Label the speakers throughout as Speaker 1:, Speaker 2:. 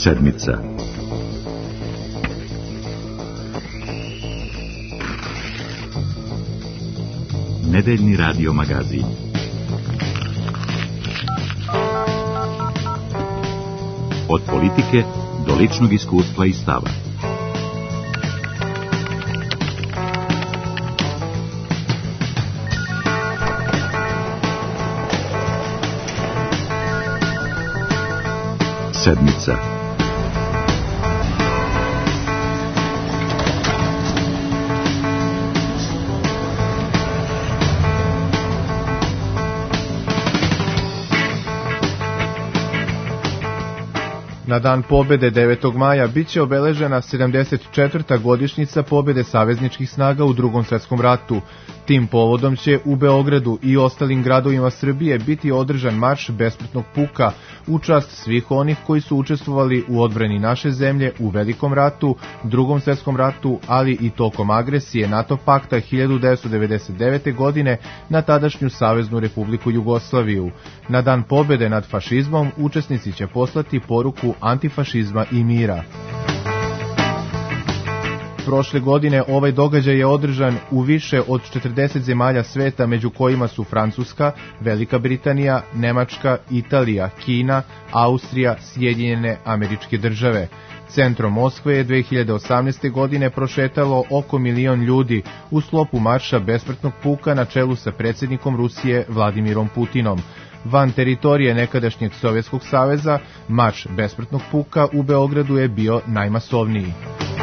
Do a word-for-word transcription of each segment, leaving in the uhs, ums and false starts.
Speaker 1: Sedmica. Nedeljni radio magazin. Od politike do ličnog iskustva i stava. Sedmica.
Speaker 2: Na dan pobede devetog maja biće obeležena sedamdeset četvrta godišnjica pobede savezničkih snaga u Drugom svetskom ratu. Tim povodom će u Beogradu i ostalim gradovima Srbije biti održan marš besmrtnog puka u čast svih onih koji su učestvovali u odbrani naše zemlje u Velikom ratu, Drugom svetskom ratu, ali i tokom agresije NATO pakta hiljadu devetsto devedeset devete. godine na tadašnju Saveznu Republiku Jugoslaviju. Na dan pobede nad fašizmom učesnici će poslati poruku antifašizma i mira. Prošle godine ovaj događaj je održan u više od četrdeset zemalja sveta, među kojima su Francuska, Velika Britanija, Nemačka, Italija, Kina, Austrija, Sjedinjene Američke Države. Centrom Moskve je dve hiljade osamnaeste. godine prošetalo oko milion ljudi u sklopu marša besmrtnog puka na čelu sa predsjednikom Rusije Vladimirom Putinom. Van teritorije nekadašnjeg Sovjetskog saveza, marš besmrtnog puka u Beogradu je bio najmasovniji.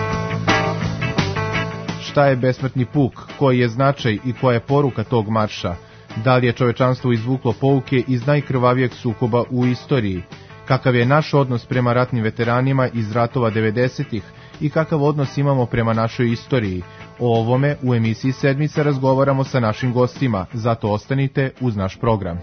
Speaker 2: Šta je besmrtni puk, koji je značaj i koja je poruka tog marša? Da li je čovečanstvo izvuklo pouke iz najkrvavijeg sukoba u istoriji? Kakav je naš odnos prema ratnim veteranima iz ratova devedesetih i kakav odnos imamo prema našoj istoriji? O ovome u emisiji Sedmica razgovaramo sa našim gostima, zato ostanite uz naš program.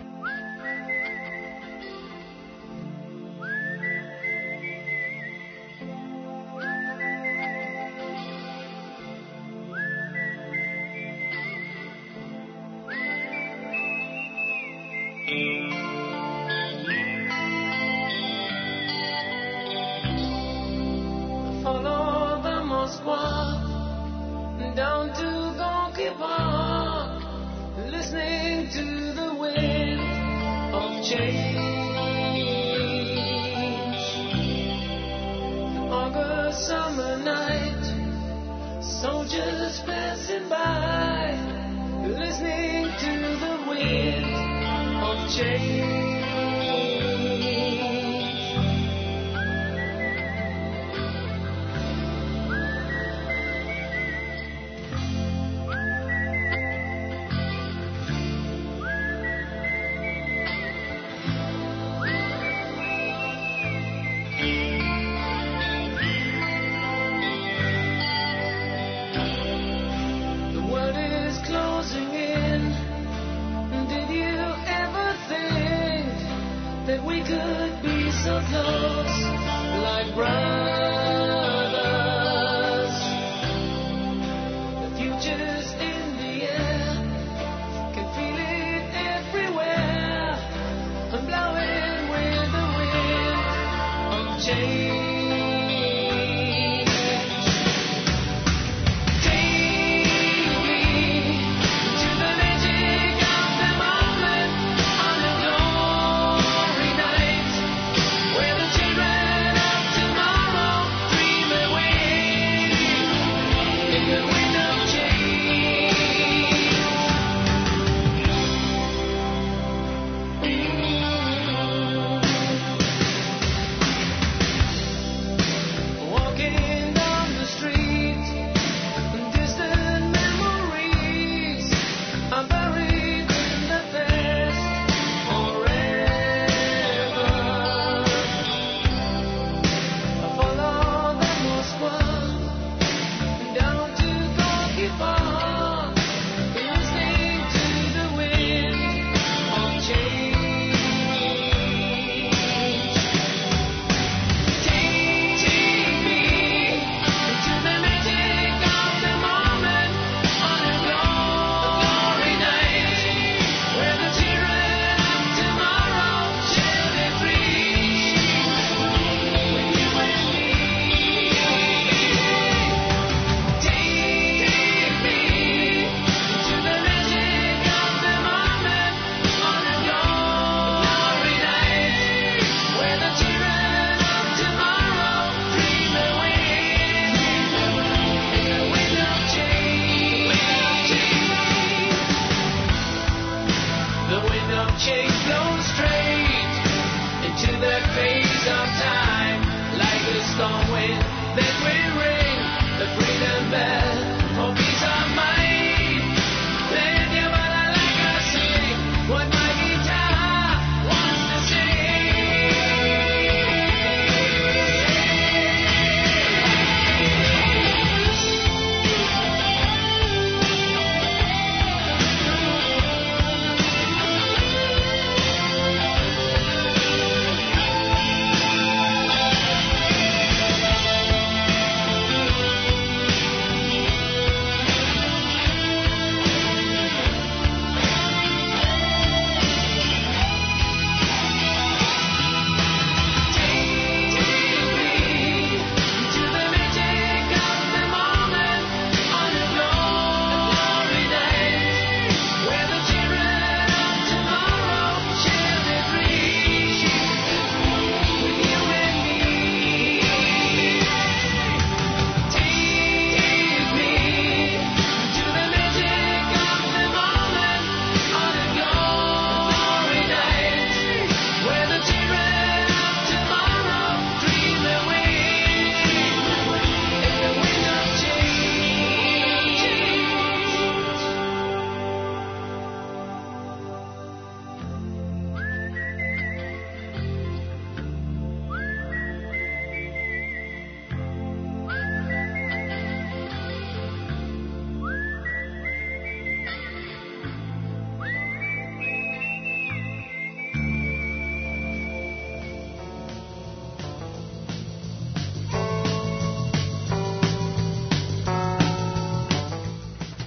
Speaker 3: Tomorrow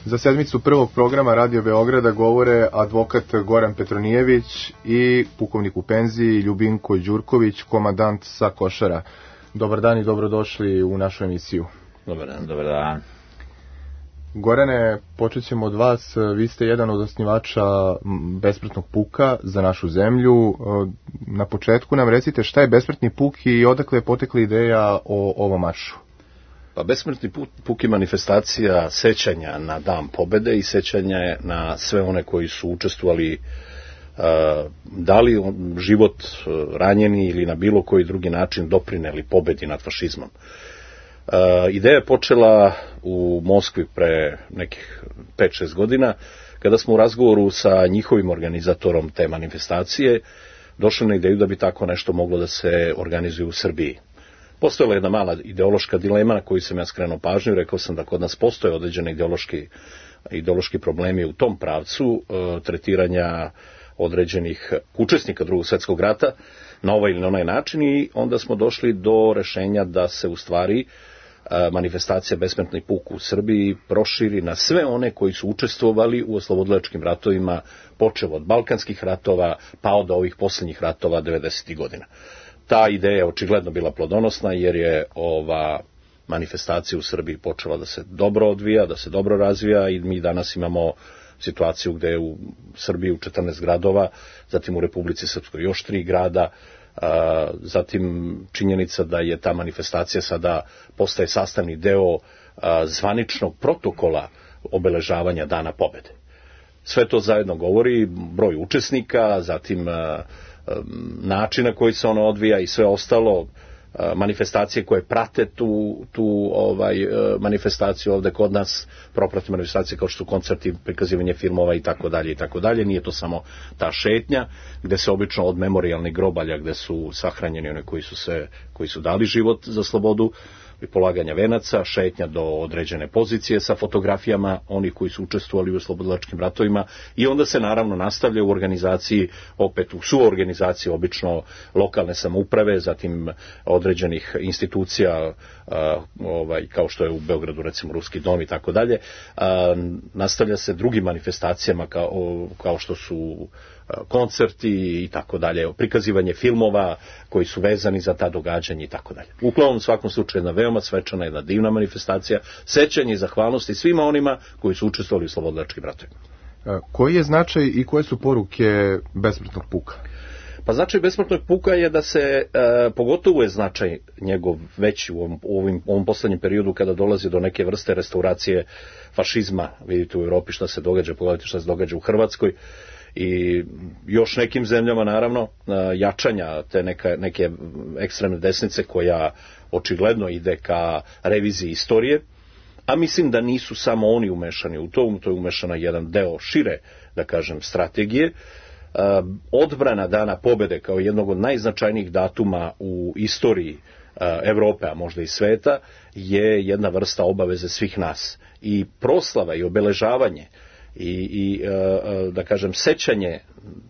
Speaker 2: Za sedmicu prvog programa Radio Beograda govore advokat Goran Petronijević i pukovnik u penziji Ljubinko Đurković, komandant sa Košara. Dobar dan i dobrodošli u našu emisiju.
Speaker 3: Dobar dan, dobar dan.
Speaker 2: Gorane, počet ćemo od vas. Vi ste jedan od osnivača Besmrtnog puka za našu zemlju. Na početku nam recite šta je Besmrtni puk i odakle je potekla ideja o ovom maršu.
Speaker 3: Pa Besmrtni puk, puk je manifestacija sećanja na Dan pobede i sećanja na sve one koji su učestvovali, uh, dali život uh, ranjeni ili na bilo koji drugi način doprineli pobedi nad fašizmom. Uh, ideja je počela u Moskvi pre nekih pet šest godina, kada smo u razgovoru sa njihovim organizatorom te manifestacije došli na ideju da bi tako nešto moglo da se organizuje u Srbiji. Postojala je jedna mala ideološka dilema na koju sam ja skrenuo pažnju. Rekao sam da kod nas postoje određeni ideološki, ideološki problemi u tom pravcu e, tretiranja određenih učesnika Drugog svjetskog rata na ovaj ili na onaj način, i onda smo došli do rešenja da se u stvari e, manifestacija Besmrtni puk u Srbiji proširi na sve one koji su učestvovali u oslobodilačkim ratovima, počev od Balkanskih ratova pa od ovih posljednjih ratova devedesetih godina. Ta ideja je očigledno bila plodonosna, jer je ova manifestacija u Srbiji počela da se dobro odvija, da se dobro razvija, i mi danas imamo situaciju gde je u Srbiji u četrnaest gradova, zatim u Republici Srpskoj još tri grada, a, zatim činjenica da je ta manifestacija sada postaje sastavni deo a, zvaničnog protokola obeležavanja Dana pobede. Sve to zajedno govori broj učesnika, zatim a, način na koji se ono odvija i sve ostalo, manifestacije koje prate tu, tu ovaj, manifestaciju ovde kod nas, propratne manifestacije kao što su koncerti, prikazivanje filmova i tako dalje i tako dalje. Nije to samo ta šetnja gde se obično od memorijalnih grobalja gde su sahranjeni oni koji su se, koji su dali život za slobodu i polaganja venaca, šetnja do određene pozicije sa fotografijama onih koji su učestvovali u oslobodilačkim ratovima, i onda se naravno nastavlja u organizaciji, opet u suorganizaciji obično lokalne samouprave, zatim određenih institucija, a, ovaj, kao što je u Beogradu recimo Ruski dom i tako dalje. Nastavlja se drugim manifestacijama kao, kao što su koncerti i tako dalje, prikazivanje filmova koji su vezani za ta događanja i tako dalje. Uglavnom, u svakom slučaju jedna veoma svečana, jedna divna manifestacija, sećanje i zahvalnosti svima onima koji su učestvovali u slobodilačkim ratovima.
Speaker 2: Koji je značaj i koje su poruke Besmrtnog puka?
Speaker 3: Pa značaj Besmrtnog puka je da se, e, pogotovo je značaj njegov veći u ovom, u ovim, ovom poslednjem periodu kada dolazi do neke vrste restauracije fašizma. Vidite u Evropi šta se događa, pogledajte šta se događa u Hrvatskoj i još nekim zemljama, naravno, jačanja te neka, neke ekstremne desnice koja očigledno ide ka reviziji istorije, a mislim da nisu samo oni umešani u to, to je umešana jedan deo šire, da kažem, strategije. Odbrana Dana pobede kao jednog od najznačajnijih datuma u istoriji Evrope, a možda i sveta, je jedna vrsta obaveze svih nas. I proslava i obeležavanje i, i da kažem sećanje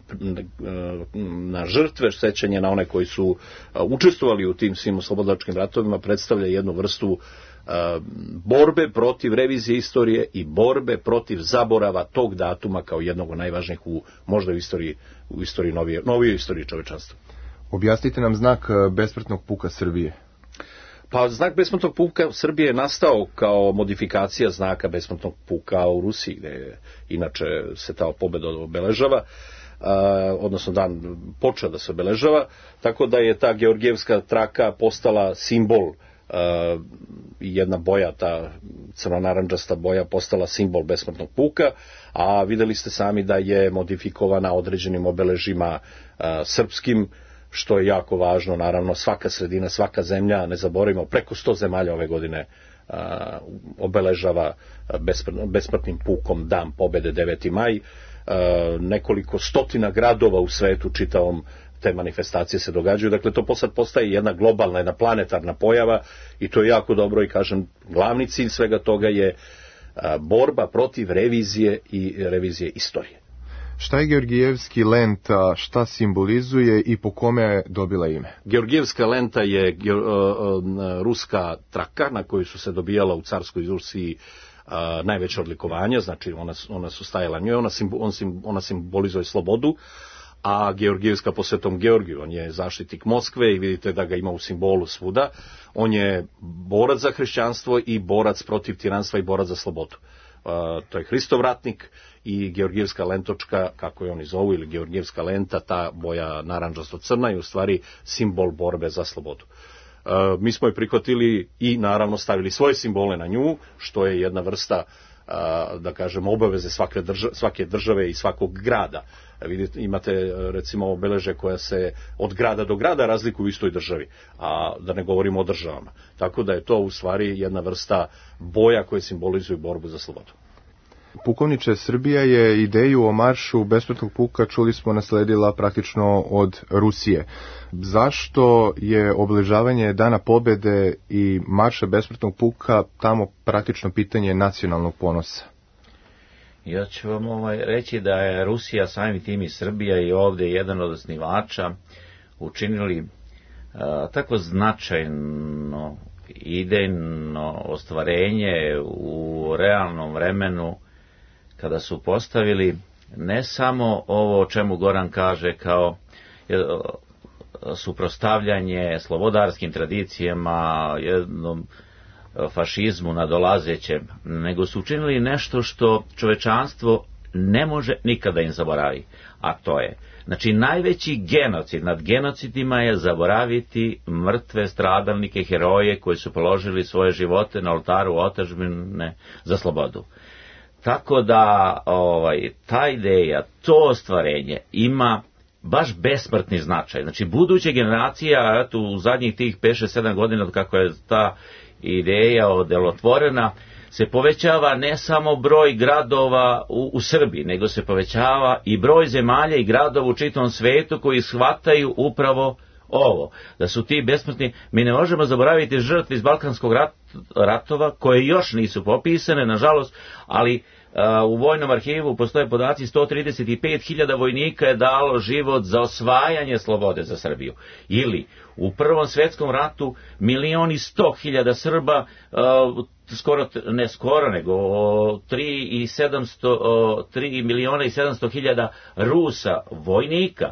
Speaker 3: na žrtve, sećanje na one koji su učestvovali u tim svim oslobodilačkim ratovima predstavlja jednu vrstu borbe protiv revizije istorije i borbe protiv zaborava tog datuma kao jednog od najvažnijih u možda u istoriji, u istoriji novije, novije istoriji čovečanstva.
Speaker 2: Objasnite nam znak Besmrtnog puka Srbije.
Speaker 3: Pa znak Besmrtnog puka Srbije je nastao kao modifikacija znaka Besmrtnog puka u Rusiji, gde je, inače se ta pobeda obeležava, a, odnosno dan počeo da se obeležava, tako da je ta georgijevska traka postala simbol, a, jedna boja, ta crno-narandžasta boja postala simbol Besmrtnog puka, a videli ste sami da je modifikovana određenim obeležima a, srpskim, što je jako važno, naravno svaka sredina, svaka zemlja, ne zaboravimo, preko sto zemalja ove godine a, obeležava besmrtnim pukom Dan pobede deveti maj, a, nekoliko stotina gradova u svetu čitavom te manifestacije se događaju, dakle to sad postaje jedna globalna, jedna planetarna pojava i to je jako dobro i kažem, glavni cilj svega toga je a, borba protiv revizije i revizije istorije.
Speaker 2: Šta je Georgijevski lenta, šta simbolizuje i po kome je dobila ime?
Speaker 3: Georgijevska lenta je uh, uh, ruska traka na koju su se dobijala u carskoj Rusiji uh, a, najveća odlikovanja, znači ona, ona su stajala njoj, ona, simbo, on sim, ona simbolizuje slobodu, a Georgijevska po Svetom Georgiju, on je zaštitnik Moskve i vidite da ga ima u simbolu svuda. On je borac za hrišćanstvo i borac protiv tiranstva i borac za slobodu. Uh, to je Hristov ratnik i Georgijevska lentočka, kako je oni zovu, ili Georgijevska lenta, ta boja naranđasto-crna je u stvari simbol borbe za slobodu. Uh, mi smo je prihvatili i naravno stavili svoje simbole na nju, što je jedna vrsta, uh, da kažem, obaveze svake države, svake države i svakog grada. Vidite, imate recimo obeleže koja se od grada do grada razlikuju u istoj državi, a da ne govorimo o državama. Tako da je to u stvari jedna vrsta boja koje simbolizuju borbu za slobodu.
Speaker 2: Pukovniče, Srbija je ideju o maršu besplatnog puka, čuli smo, nasledila praktično od Rusije. Zašto je obeležavanje Dana pobede i marša besplatnog puka tamo praktično pitanje nacionalnog ponosa?
Speaker 4: Ja ću vam ovaj reći da je Rusija, samim tim i Srbija i ovdje jedan od osnivača učinili a, tako značajno idejno ostvarenje u realnom vremenu kada su postavili ne samo ovo o čemu Goran kaže kao suprotstavljanje slobodarskim tradicijama, jednom fašizmu nadolazećem, nego su učinili nešto što čovečanstvo ne može nikada im zaboravi, a to je, znači, najveći genocid nad genocidima je zaboraviti mrtve stradalnike, heroje koji su položili svoje živote na oltaru otadžbine za slobodu. Tako da ovaj, ta ideja, to ostvarenje ima baš besmrtni značaj. Znači, buduće generacija, eto, u zadnjih tih pet šest sedam godina od kako je ta ideja odelotvorena, se povećava ne samo broj gradova u, u Srbiji, nego se povećava i broj zemalja i gradova u čitavom svetu koji shvataju upravo ovo, da su ti besmrtni. Mi ne možemo zaboraviti žrtve iz Balkanskog rat, ratova, koje još nisu popisane, nažalost, ali a, u vojnom arhivu postoje podaci, sto trideset pet hiljada vojnika je dalo život za osvajanje slobode za Srbiju. Ili u Prvom svjetskom ratu milion i sto hiljada Srba, a, skoro, ne skoro, nego tri miliona i sedamsto hiljada Rusa, vojnika,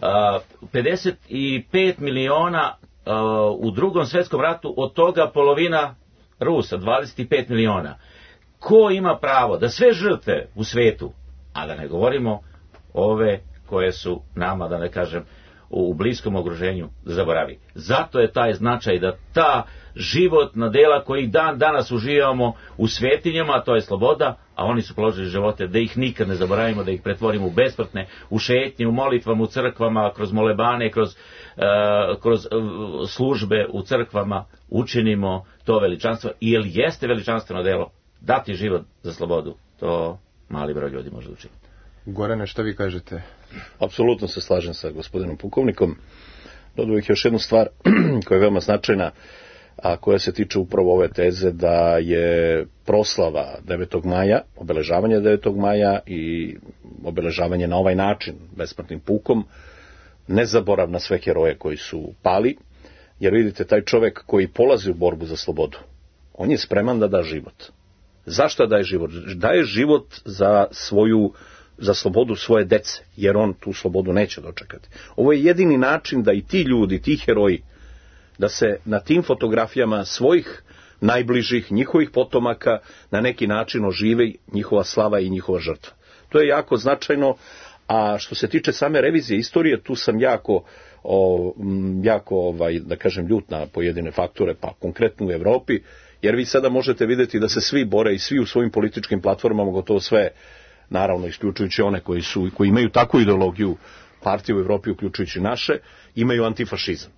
Speaker 4: pedeset pet miliona u Drugom svjetskom ratu, od toga polovina Rusa, dvadeset pet miliona. Ko ima pravo da sve žrtve u svetu, a da ne govorimo ove koje su nama, da ne kažem, u bliskom okruženju, zaboravi. Zato je taj značaj da ta životna dela koji dan danas uživamo u svetinjama, a to je sloboda, a oni su položili živote, da ih nikad ne zaboravimo, da ih pretvorimo u besmrtne, u šetnje, u molitvama, u crkvama, kroz molebane, kroz, uh, kroz uh, službe u crkvama, učinimo to veličanstvo, jer jeste veličanstveno delo dati život za slobodu. To mali broj ljudi može učiniti.
Speaker 2: Gorane, šta vi kažete?
Speaker 3: Apsolutno se slažem sa gospodinom pukovnikom. Dodao bih još jednu stvar koja je veoma značajna, a koja se tiče upravo ove teze da je proslava devetog maja, obeležavanje devetog maja i obeležavanje na ovaj način, besmrtnim pukom, nezaborav na sve heroje koji su pali, jer vidite, taj čovek koji polazi u borbu za slobodu, on je spreman da da život. Zašto daje život? Daje život za svoju, za slobodu svoje dece, jer on tu slobodu neće dočekati. Ovo je jedini način da i ti ljudi, ti heroji, da se na tim fotografijama svojih najbližih, njihovih potomaka, na neki način ožive njihova slava i njihova žrtva. To je jako značajno, a što se tiče same revizije istorije, tu sam jako, o, jako ovaj, da kažem, ljut na pojedine faktore, pa konkretno u Evropi, jer vi sada možete vidjeti da se svi bore i svi u svojim političkim platformama, gotovo sve, naravno isključujući one koji, su, koji imaju takvu ideologiju, partije u Evropi, uključujući naše, imaju antifašizam.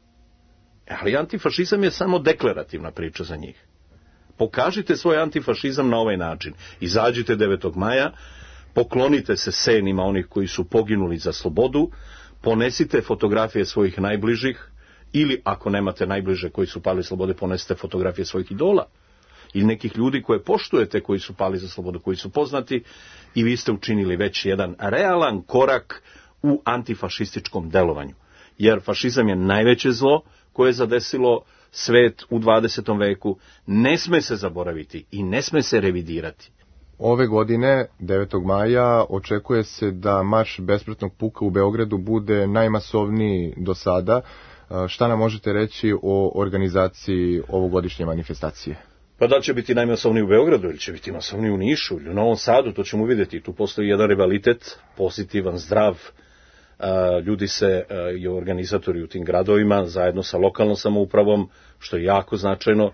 Speaker 3: Ali antifašizam je samo deklarativna priča za njih. Pokažite svoj antifašizam na ovaj način. Izađite devetog maja, poklonite se senima onih koji su poginuli za slobodu, ponesite fotografije svojih najbližih, ili ako nemate najbliže koji su pali slobode, ponesite fotografije svojih idola ili nekih ljudi koje poštujete, koji su pali za slobodu, koji su poznati, i vi ste učinili već jedan realan korak u antifašističkom delovanju. jer fašizam je najveće zlo koje je zadesilo svet u dvadesetom veku, ne sme se zaboraviti i ne sme se revidirati.
Speaker 2: Ove godine, devetog maja, očekuje se da marš besplatnog puka u Beogradu bude najmasovniji do sada. Šta nam možete reći o organizaciji ovogodišnje manifestacije?
Speaker 3: Pa da li će biti najmasovniji u Beogradu ili će biti masovniji u Nišu ili u Novom Sadu, to ćemo vidjeti. Tu postoji jedan rivalitet, pozitivan, zdrav. Ljudi se i organizatori u tim gradovima zajedno sa lokalnom samoupravom, što je jako značajno,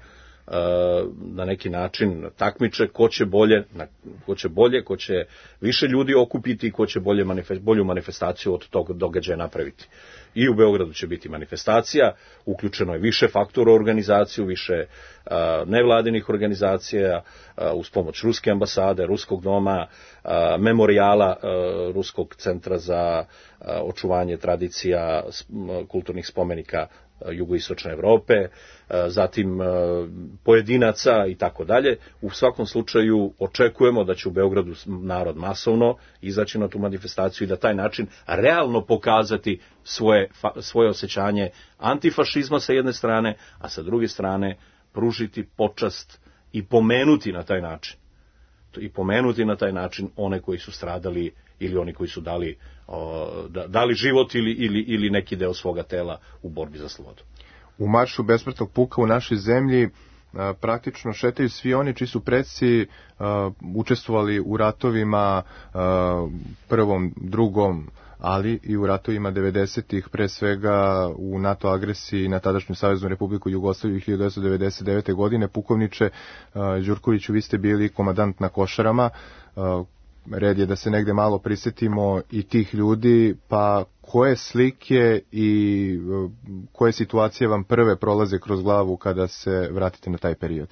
Speaker 3: na neki način takmiče ko će bolje, ko će bolje, ko će više ljudi okupiti i ko će bolje manifest, bolju manifestaciju od tog događaja napraviti. I u Beogradu će biti manifestacija, uključeno je više faktora u organizaciju, više a, nevladinih organizacija, a, uz pomoć Ruske ambasade, Ruskog doma, a, memorijala a, Ruskog centra za a, očuvanje tradicija a, kulturnih spomenika jugoistočne Evrope, zatim pojedinaca i tako dalje. U svakom slučaju očekujemo da će u Beogradu narod masovno izaći na tu manifestaciju i da taj način realno pokazati svoje, svoje osjećanje antifašizma sa jedne strane, a sa druge strane pružiti počast i pomenuti na taj način. I pomenuti na taj način one koji su stradali ili oni koji su dali, o, da, dali život ili, ili, ili neki deo svoga tela u borbi za slobodu.
Speaker 2: U maršu besplatnog puka u našoj zemlji a, praktično šetaju svi oni čiji su preci a, učestvovali u ratovima a, prvom, drugom, ali i u ratovima devedesetih, pre svega u NATO agresiji na tadašnju Saveznu Republiku Jugoslaviju hiljadu devetsto devedeset devete. godine. Pukovniče a, Đurkoviću, vi ste bili komandant na Košarama. A, red je da se negde malo prisetimo i tih ljudi, pa koje slike i koje situacije vam prve prolaze kroz glavu kada se vratite na taj period?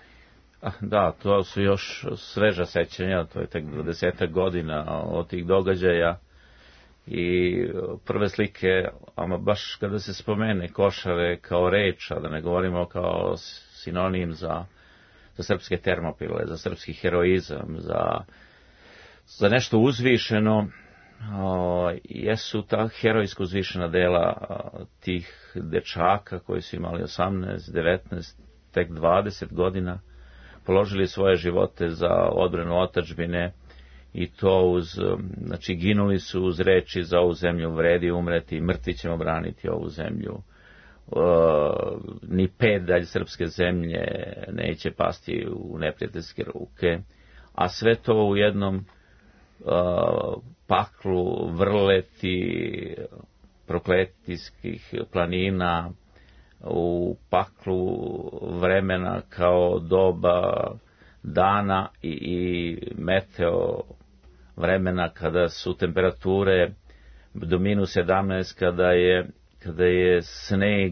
Speaker 4: Da, to su još sveža sećanja, to je tek dvadesetak godina od tih događaja i prve slike, ama baš kada se spomene Košare kao reč, a da ne govorimo kao sinonim za, za srpske termopile, za srpski heroizam, za za nešto uzvišeno, o, jesu ta herojsko uzvišena dela o, tih dečaka koji su imali osamnaest, devetnaest, tek dvadeset godina, položili svoje živote za odbranu otadžbine i to uz, znači ginuli su uz reči za ovu zemlju, vredi umreti, mrtvi ćemo braniti ovu zemlju. O, ni pedalj srpske zemlje neće pasti u neprijateljske ruke, a sve to u jednom Uh, paklu vrleti prokletijskih planina, u paklu vremena kao doba dana i, i meteo vremena kada su temperature do minus sedamnaest, kada je kada je sneg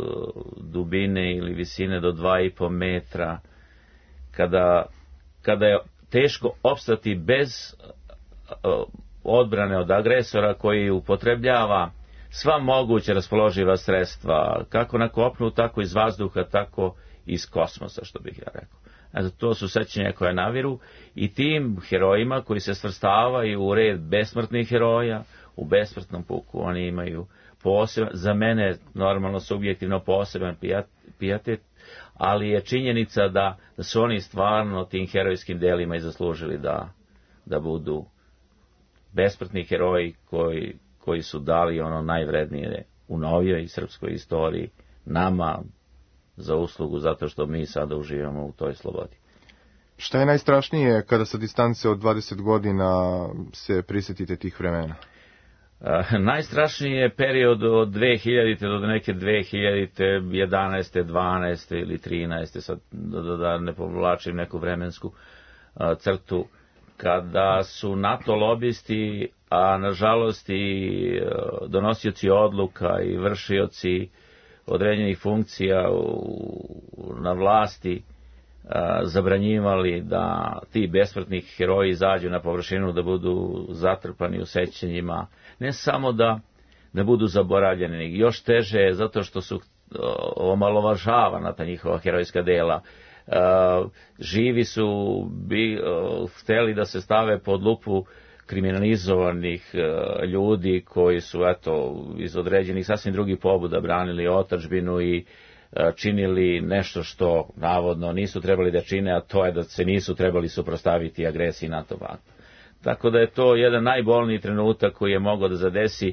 Speaker 4: dubine ili visine do dva i po metra, kada kada je teško opstati bez odbrane od agresora koji upotrebljava sva moguća raspoloživa sredstva, kako na kopnu, tako iz vazduha, tako iz kosmosa, što bih ja rekao. Eto, to su sećanja koje naviru i tim herojima koji se svrstavaju u red besmrtnih heroja, u besmrtnom puku, oni imaju poseban, za mene normalno subjektivno poseban pijetet, ali je činjenica da, da su oni stvarno tim herojskim delima i zaslužili da, da budu besmrtni heroji koji, koji su dali ono najvrednije u novijoj srpskoj istoriji nama za uslugu, zato što mi sada uživamo u toj slobodi.
Speaker 2: Šta je najstrašnije kada sa distance od dvadeset godina se prisjetite tih vremena?
Speaker 4: Uh, najstrašniji je period od dve hiljadite do neke dve hiljade jedanaeste, dvanaeste ili trinaeste, sad da, da ne povlačim neku vremensku uh, crtu, kada su NATO lobisti, a nažalost i uh, donosioci odluka i vršioci određenih funkcija u, na vlasti uh, zabranjivali da ti besmrtni heroji izađu na površinu, da budu zatrpani u sećanjima, ne samo da, da budu zaboravljeni, još teže je zato što su uh, omalovažavana ta njihova herojska dela. Uh, živi su bi, uh, hteli da se stave pod lupu kriminalizovanih ljudi koji su eto iz određenih sasvim drugih pobuda branili otadžbinu i činili nešto što navodno nisu trebali da čine, a to je da se nisu trebali suprotstaviti agresiji NATO pakta. Tako da je to jedan najbolniji trenutak koji je mogao da zadesi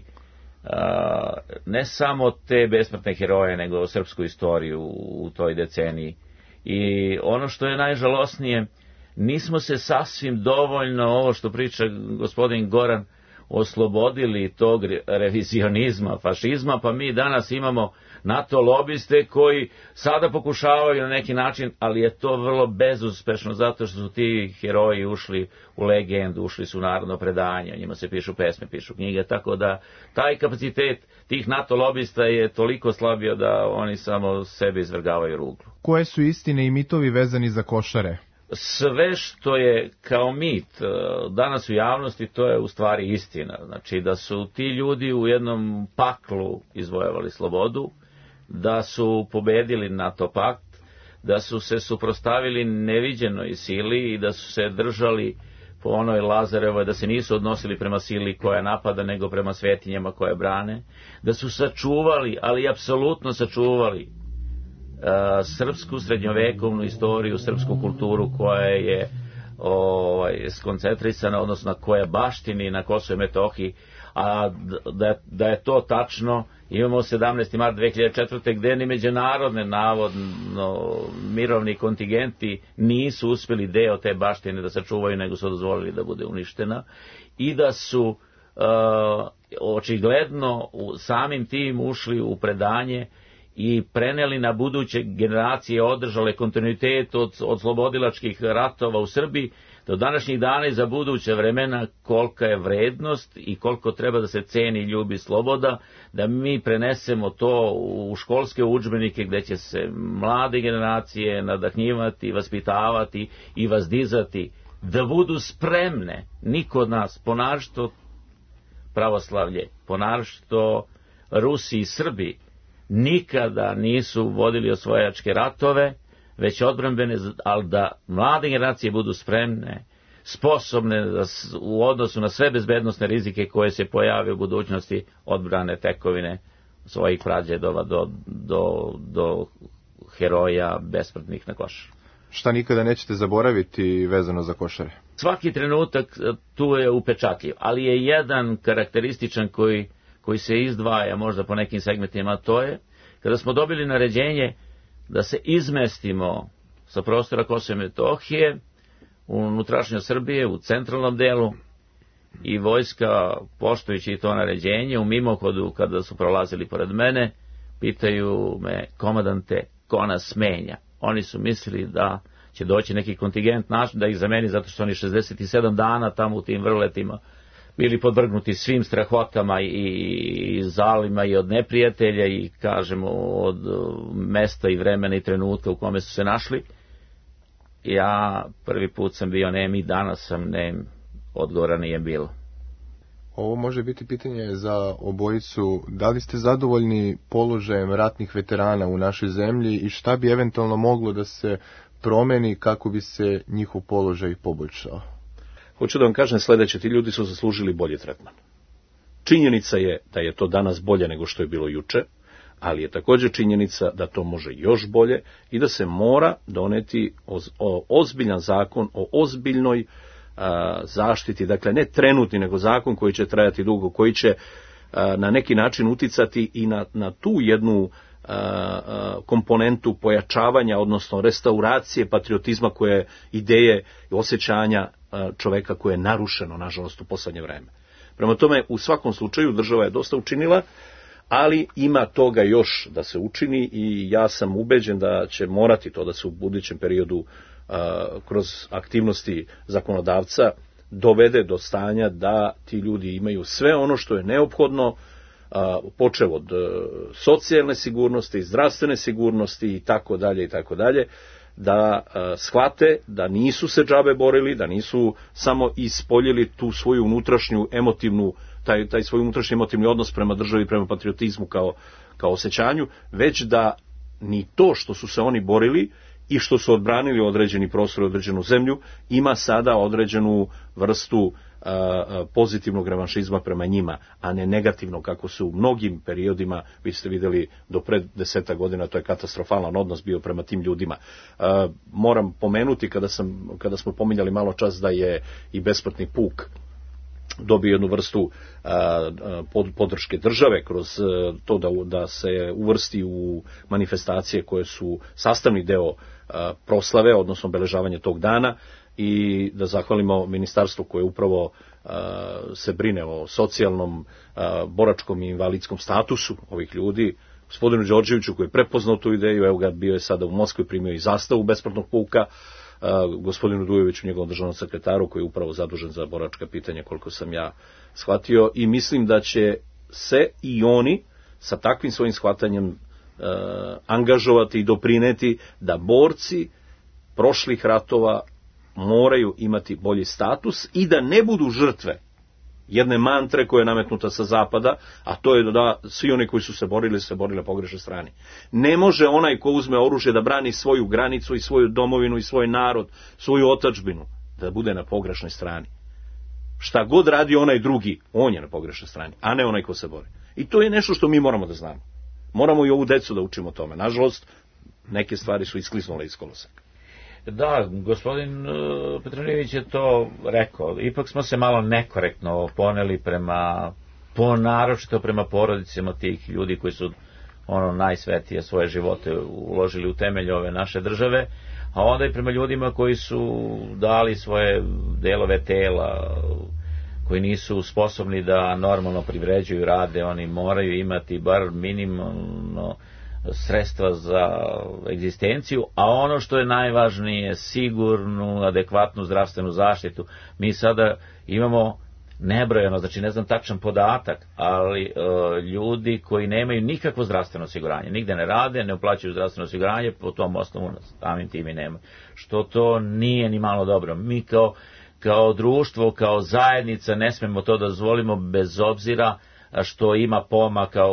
Speaker 4: ne samo te besmrtne heroje, nego srpsku istoriju u toj deceniji. I ono što je najžalosnije, nismo se sasvim dovoljno, ovo što priča gospodin Goran, oslobodili tog revizionizma, fašizma, pa mi danas imamo NATO lobiste koji sada pokušavaju na neki način, ali je to vrlo bezuspešno zato što su ti heroji ušli u legendu, ušli su u narodno predanje, o njima se pišu pesme, pišu knjige, tako da taj kapacitet tih NATO lobista je toliko slabio da oni samo sebe izvrgavaju ruglu.
Speaker 2: Koje su istine i mitovi vezani za Košare?
Speaker 4: Sve što je kao mit danas u javnosti, to je u stvari istina. Znači da su ti ljudi u jednom paklu izvojevali slobodu, da su pobedili NATO pakt, da su se suprotstavili neviđenoj sili i da su se držali po onoj Lazarevoj, da se nisu odnosili prema sili koja napada, nego prema svetinjama koje brane, da su sačuvali, ali apsolutno sačuvali srpsku srednjovekovnu istoriju, srpsku kulturu koja je ovaj, skoncentrisana, odnosno koja baštini na Kosovu i Metohiji, a da, da je to tačno, imamo sedamnaesti mart dve hiljade četvrte. gde ni međunarodne navodno mirovni kontingenti nisu uspjeli deo te baštine da sačuvaju, nego su dozvolili da bude uništena i da su uh, očigledno samim tim ušli u predanje i preneli na buduće generacije, održale kontinuitet od, od slobodilačkih ratova u Srbiji do današnjih dana i za buduće vremena, kolika je vrednost i koliko treba da se ceni i ljubi sloboda, da mi prenesemo to u školske udžbenike gde će se mlade generacije nadahnjivati, vaspitavati i vazdizati, da budu spremne, niko od nas, ponašto pravoslavlje, ponašto Rusi i Srbi, nikada nisu vodili osvojačke ratove, već odbrambene, ali da mlade generacije budu spremne, sposobne da u odnosu na sve bezbednosne rizike koje se pojave u budućnosti odbrane tekovine svojih prađedova do, do, do heroja besmrtnih na Košaru.
Speaker 2: Šta nikada nećete zaboraviti vezano za Košare?
Speaker 4: Svaki trenutak tu je upečatljiv, ali je jedan karakterističan koji koji se izdvaja možda po nekim segmentima, to je kada smo dobili naređenje da se izmestimo sa prostora Kosova i Metohije u unutrašnjoj Srbije, u centralnom delu, i vojska, poštujući to naređenje, u mimohodu kada su prolazili pored mene, pitaju me: komandante, ko nas menja? Oni su mislili da će doći neki kontingent naš da ih zameni, zato što oni šezdeset sedam dana tamo u tim vrletima bili podvrgnuti svim strahotama i, i zalima i od neprijatelja i, kažemo, od mesta i vremena i trenutka u kome su se našli. Ja prvi put sam bio nem i danas sam nem, odgovora nije bilo.
Speaker 2: Ovo može biti pitanje za obojicu. Da li ste zadovoljni položajem ratnih veterana u našoj zemlji i šta bi eventualno moglo da se promeni kako bi se njihov položaj poboljšao?
Speaker 3: Hoću da vam kažem sledeće, ti ljudi su zaslužili bolji tretman. Činjenica je da je to danas bolje nego što je bilo juče, ali je također činjenica da to može još bolje i da se mora doneti oz, o, ozbiljan zakon o ozbiljnoj a, zaštiti, dakle ne trenutni, nego zakon koji će trajati dugo, koji će a, na neki način uticati i na, na tu jednu a, a, komponentu pojačavanja, odnosno restauracije patriotizma, koje ideje i osjećanja čoveka koje je narušeno, nažalost, u poslednje vreme. Prema tome, u svakom slučaju država je dosta učinila, ali ima toga još da se učini i ja sam ubeđen da će morati to da se u budućem periodu a, kroz aktivnosti zakonodavca dovede do stanja da ti ljudi imaju sve ono što je neophodno, a, počev od a, socijalne sigurnosti, zdravstvene sigurnosti i tako dalje i tako dalje, da uh, shvate da nisu se džabe borili, da nisu samo ispoljili tu svoju unutrašnju emotivnu, taj, taj svoj unutrašnji emotivni odnos prema državi, prema patriotizmu kao, kao osjećanju, već da ni to što su se oni borili i što su odbranili određeni prostor, određenu zemlju, ima sada određenu vrstu uh, pozitivnog revanšizma prema njima, a ne negativno kako su u mnogim periodima, vi ste vidjeli do pred deseta godina, to je katastrofalan odnos bio prema tim ljudima. Moram pomenuti, kada, sam, kada smo pominjali malo čas da je i besplatni puk dobio jednu vrstu a, pod, podrške države kroz a, to da, da se uvrsti u manifestacije koje su sastavni deo a, proslave, odnosno obeležavanja tog dana, i da zahvalimo ministarstvu koje upravo a, se brine o socijalnom, a, boračkom i invalidskom statusu ovih ljudi, gospodinu Đorđeviću koji je prepoznao tu ideju, evo ga, bio je sada u Moskvi, primio i zastavu besplatnog puka, Uh, gospodinu Dujeviću, njegovom državnom sekretaru, koji je upravo zadužen za boračka pitanja, koliko sam ja shvatio, i mislim da će se i oni sa takvim svojim shvatanjem uh, angažovati i doprineti da borci prošlih ratova moraju imati bolji status i da ne budu žrtve jedne mantre koja je nametnuta sa zapada, a to je da svi oni koji su se borili, se borili na pogrešnoj strani. Ne može onaj ko uzme oružje da brani svoju granicu i svoju domovinu i svoj narod, svoju otadžbinu, da bude na pogrešnoj strani. Šta god radi onaj drugi, on je na pogrešnoj strani, a ne onaj ko se bori. I to je nešto što mi moramo da znamo. Moramo i ovu decu da učimo tome. Nažalost, neke stvari su iskliznule iz koloseka.
Speaker 4: Da, gospodin Petronijević je to rekao. Ipak smo se malo nekorektno poneli prema, po naročito prema porodicama tih ljudi koji su ono najsvetije svoje živote uložili u temelj ove naše države, a onda i prema ljudima koji su dali svoje delove tela, koji nisu sposobni da normalno privređuju, rade, oni moraju imati bar minimalno sredstva za egzistenciju, a ono što je najvažnije, sigurnu, adekvatnu zdravstvenu zaštitu. Mi sada imamo nebrojeno, znači ne znam tačan podatak, ali e, ljudi koji nemaju nikakvo zdravstveno osiguranje, nigde ne rade, ne uplaćuju zdravstveno osiguranje, po tom osnovu samim tim i nema. Što to nije ni malo dobro. Mi kao, kao društvo, kao zajednica ne smemo to da dozvolimo, bez obzira što ima pomaka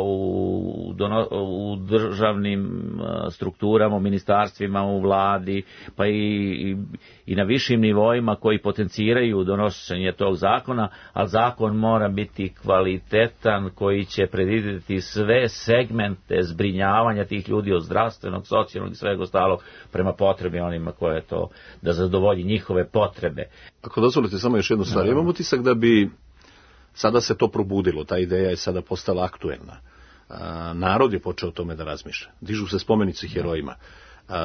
Speaker 4: u, u državnim strukturama, u ministarstvima, u vladi, pa i, i, i na višim nivoima koji potenciraju donošenje tog zakona, ali zakon mora biti kvalitetan, koji će predvidjeti sve segmente zbrinjavanja tih ljudi od zdravstvenog, socijalnog i svega ostalog prema potrebi onima koje je to, da zadovolji njihove potrebe.
Speaker 3: Ako dozvolite samo još jednu stvar, imam utisak da bi sada se to probudilo, ta ideja je sada postala aktuelna. A, narod je počeo o tome da razmišlja. Dižu se spomenici herojima. A,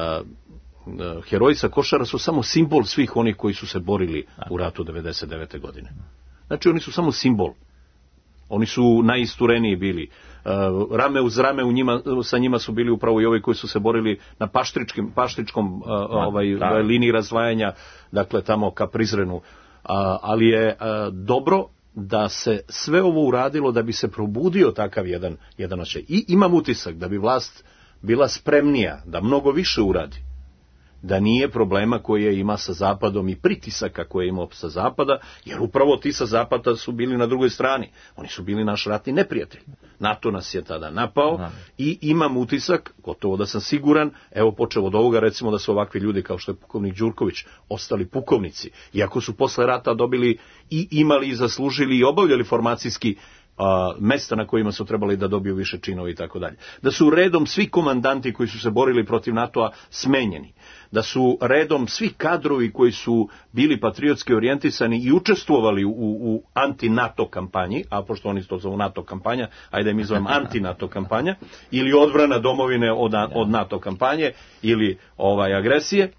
Speaker 3: a, heroji sa Košara su samo simbol svih onih koji su se borili u ratu devedeset devete godine. Znači oni su samo simbol. Oni su najistureniji bili. A, rame uz rame u njima, sa njima su bili upravo i ovi koji su se borili na paštričkim, paštričkom a, ovaj, da. liniji razvajanja, dakle tamo ka Prizrenu. A, ali je a, dobro da se sve ovo uradilo da bi se probudio takav jedan, jedan osjećaj. I imam utisak da bi vlast bila spremnija da mnogo više uradi. Da nije problema koje ima sa Zapadom i pritisaka koje je imao sa Zapada, jer upravo ti sa Zapada su bili na drugoj strani. Oni su bili naš ratni neprijatelj. NATO nas je tada napao Aha. i imam utisak, gotovo da sam siguran, evo počeo od ovoga, recimo da su ovakvi ljudi kao što je pukovnik Đurković ostali pukovnici. Iako su posle rata dobili i imali i zaslužili i obavljali formacijski a, mesta na kojima su trebali da dobiju više činova i tako dalje. Da su redom svi komandanti koji su se borili protiv NATO-a smenjeni. Da su redom svi kadrovi koji su bili patriotski orijentisani i učestvovali u, u anti-NATO kampanji, a pošto oni to zovu NATO kampanja, ajde mi zovem anti-NATO kampanja, ili odbrana domovine od, od NATO kampanje, ili ovaj agresije,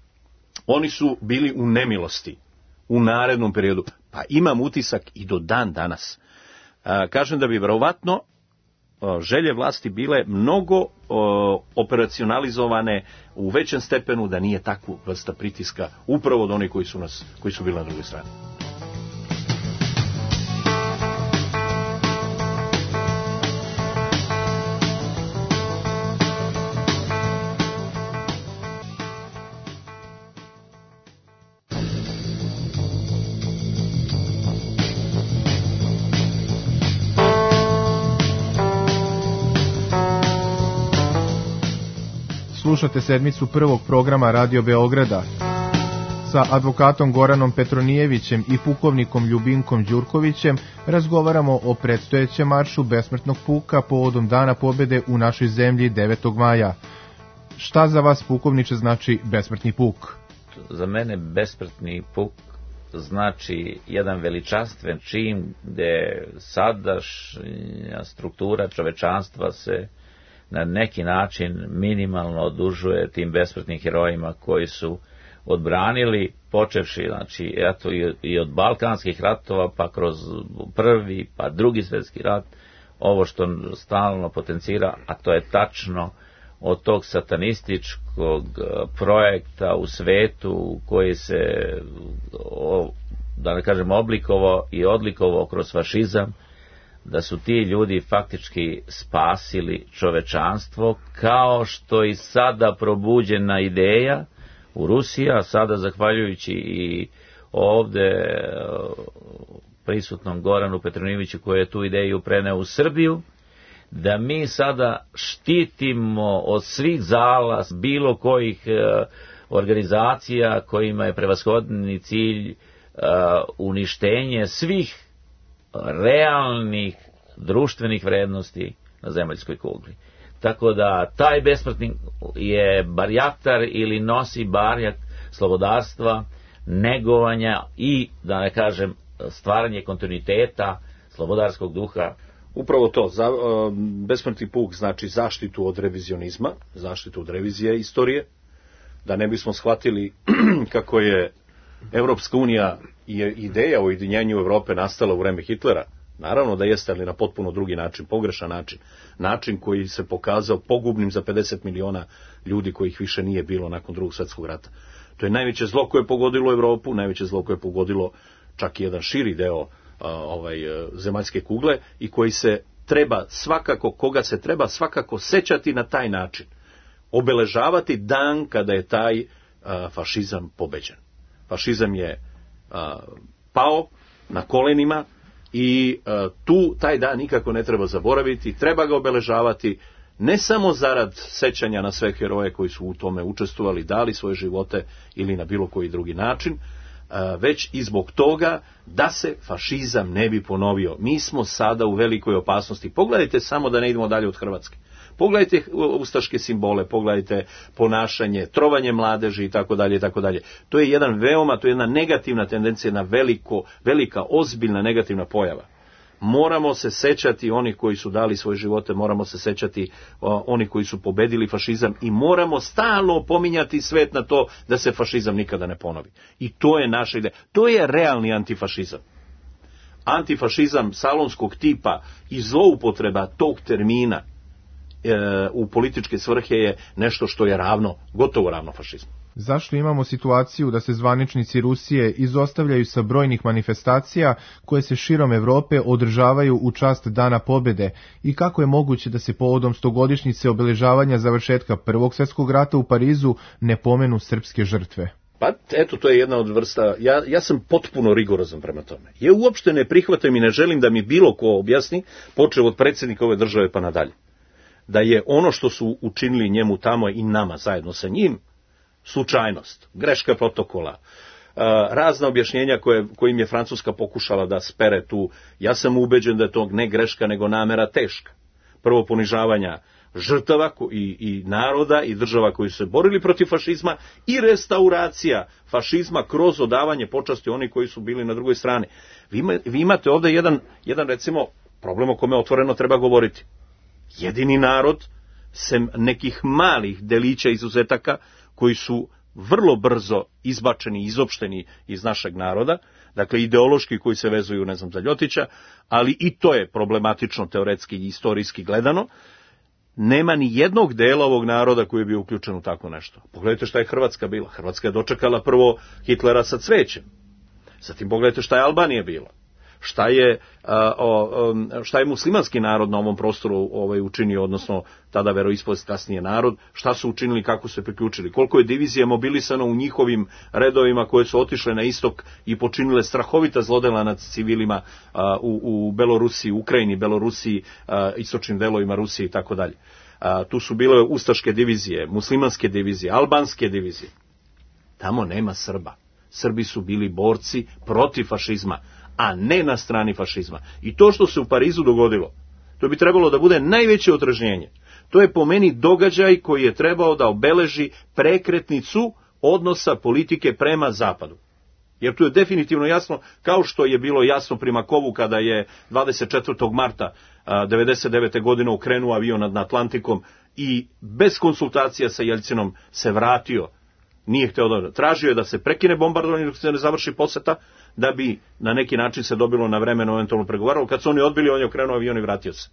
Speaker 3: oni su bili u nemilosti u narednom periodu. Pa imam utisak i do dan danas. A, kažem da bi verovatno želje vlasti bile mnogo o, operacionalizovane u većem stepenu, da nije takvu vrsta pritiska upravo od onih koji su nas, koji su bili na drugoj strani.
Speaker 2: Slušate sedmicu prvog programa Radio Beograda. Sa advokatom Goranom Petronijevićem i pukovnikom Ljubinkom Đurkovićem razgovaramo o predstojećem maršu besmrtnog puka povodom Dana pobede u našoj zemlji devetog maja. Šta za vas, pukovniče, znači besmrtni puk?
Speaker 4: Za mene besmrtni puk znači jedan veličanstven čin gde sadašnja struktura čovečanstva se na neki način minimalno odužuje tim besmrtnim herojima koji su odbranili, počevši znači, eto, i od balkanskih ratova, pa kroz prvi, pa drugi svjetski rat, ovo što stalno potencira, a to je tačno od tog satanističkog projekta u svetu koji se, da ne kažem, oblikovao i odlikovao kroz fašizam, da su ti ljudi faktički spasili čovečanstvo, kao što i sada probuđena ideja u Rusiji, a sada zahvaljujući i ovde prisutnom Goranu Petronijeviću koji je tu ideju preneo u Srbiju, da mi sada štitimo od svih zala bilo kojih organizacija kojima je prevashodni cilj uništenje svih realnih društvenih vrednosti na zemaljskoj kugli. Tako da taj besmrtnik je barjaktar ili nosi barjak slobodarstva, negovanja i, da ne kažem, stvaranje kontinuiteta slobodarskog duha.
Speaker 3: Upravo to, za, uh, besmrtni puk znači zaštitu od revizionizma, zaštitu od revizije istorije, da ne bismo shvatili kako je Evropska unija i ideja o ujedinjenju Evrope nastala u vreme Hitlera. Naravno da jeste, ali na potpuno drugi način, pogrešan način. Način koji se pokazao pogubnim za pedeset miliona ljudi kojih više nije bilo nakon drugog svjetskog rata. To je najveće zlo koje je pogodilo Evropu, najveće zlo koje je pogodilo čak i jedan širi deo a, ovaj, zemaljske kugle i koji se treba svakako, koga se treba svakako sećati na taj način. Obeležavati dan kada je taj a, fašizam pobeđen. Fašizam je a, pao na kolenima i a, tu taj dan nikako ne treba zaboraviti, treba ga obeležavati ne samo zarad sećanja na sve heroje koji su u tome učestvovali, dali svoje živote ili na bilo koji drugi način, a, već i zbog toga da se fašizam ne bi ponovio. Mi smo sada u velikoj opasnosti. Pogledajte samo da ne idemo dalje od Hrvatske. Pogledajte ustaške simbole, pogledajte ponašanje, trovanje mladeži i tako dalje i tako dalje. To je jedan veoma, to je jedna negativna tendencija, jedna veliko, velika, ozbiljna negativna pojava. Moramo se sećati onih koji su dali svoje živote, moramo se sećati o, oni koji su pobedili fašizam i moramo stalno pominjati svet na to da se fašizam nikada ne ponovi. I to je naša ideja. To je realni antifašizam. Antifašizam salonskog tipa i zloupotreba tog termina u političke svrhe je nešto što je ravno, gotovo ravno fašizmu.
Speaker 2: Zašto imamo situaciju da se zvaničnici Rusije izostavljaju sa brojnih manifestacija koje se širom Evrope održavaju u čast Dana pobede i kako je moguće da se povodom stogodišnjice obeležavanja završetka Prvog svjetskog rata u Parizu ne pomenu srpske žrtve?
Speaker 3: Pa eto, to je jedna od vrsta, ja, ja sam potpuno rigorozan prema tome. Ja uopšte ne prihvatam i ne želim da mi bilo ko objasni, počeo od predsjednika ove države pa nadalje, da je ono što su učinili njemu tamo i nama zajedno sa njim, slučajnost, greška protokola, razna objašnjenja koje, kojim je Francuska pokušala da spere tu. Ja sam ubeđen da je to ne greška, nego namera teška. Prvo ponižavanja žrtava i, i naroda i država koji su se borili protiv fašizma i restauracija fašizma kroz odavanje počasti oni koji su bili na drugoj strani. Vi, ima, vi imate ovdje jedan, jedan recimo problem o kome otvoreno treba govoriti. Jedini narod, sem nekih malih delića izuzetaka, koji su vrlo brzo izbačeni, izopšteni iz našeg naroda, dakle ideološki koji se vezuju, ne znam, za Ljotića, ali i to je problematično teoretski i istorijski gledano, nema ni jednog dela ovog naroda koji je bio uključen u tako nešto. Pogledajte šta je Hrvatska bila. Hrvatska je dočekala prvo Hitlera sa cvećem. Zatim pogledajte šta je Albanija bila. Šta je, a, o, šta je muslimanski narod na ovom prostoru ovaj, učinio, odnosno tada veroispovest, kasnije narod, šta su učinili, kako su se priključili, koliko je divizija mobilisano u njihovim redovima koje su otišle na istok i počinile strahovita zlodela nad civilima a, u, u Belorusiji, Ukrajini, Belorusiji, a, istočnim delovima Rusije i tako dalje. Tu su bile ustaške divizije, muslimanske divizije, albanske divizije. Tamo nema Srba. Srbi su bili borci protiv fašizma, a ne na strani fašizma. I to što se u Parizu dogodilo, to bi trebalo da bude najveće otrežnjenje. To je po meni događaj koji je trebao da obeleži prekretnicu odnosa politike prema Zapadu. Jer tu je definitivno jasno, kao što je bilo jasno pri Makovu kada je dvadeset četvrtog marta devedeset devete. godine okrenuo avion nad Atlantikom i bez konsultacija sa Jelcinom se vratio. Nije hteo da tražio je da se prekine bombardovanje dok se ne završi poseta, da bi na neki način se dobilo na vremenu eventualno pregovaralo. Kad su oni odbili, on je okrenuo avion i vratio se.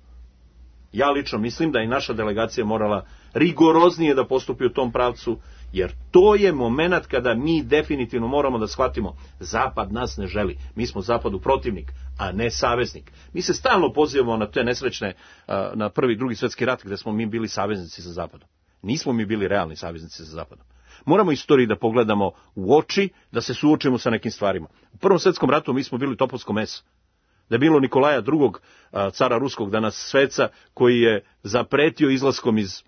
Speaker 3: Ja lično mislim da i naša delegacija morala rigoroznije da postupi u tom pravcu, jer to je moment kada mi definitivno moramo da shvatimo Zapad nas ne želi. Mi smo Zapadu protivnik, a ne saveznik. Mi se stalno pozivamo na te nesrećne, na prvi i drugi svjetski rat gdje smo mi bili saveznici sa Zapadom. Nismo mi bili realni saveznici sa Zapadom. Moramo istoriji da pogledamo u oči, da se suočimo sa nekim stvarima. U Prvom svjetskom ratu mi smo bili topovsko meso. Da je bilo Nikolaja drugog, cara ruskog, danas sveca, koji je zapretio izlaskom iz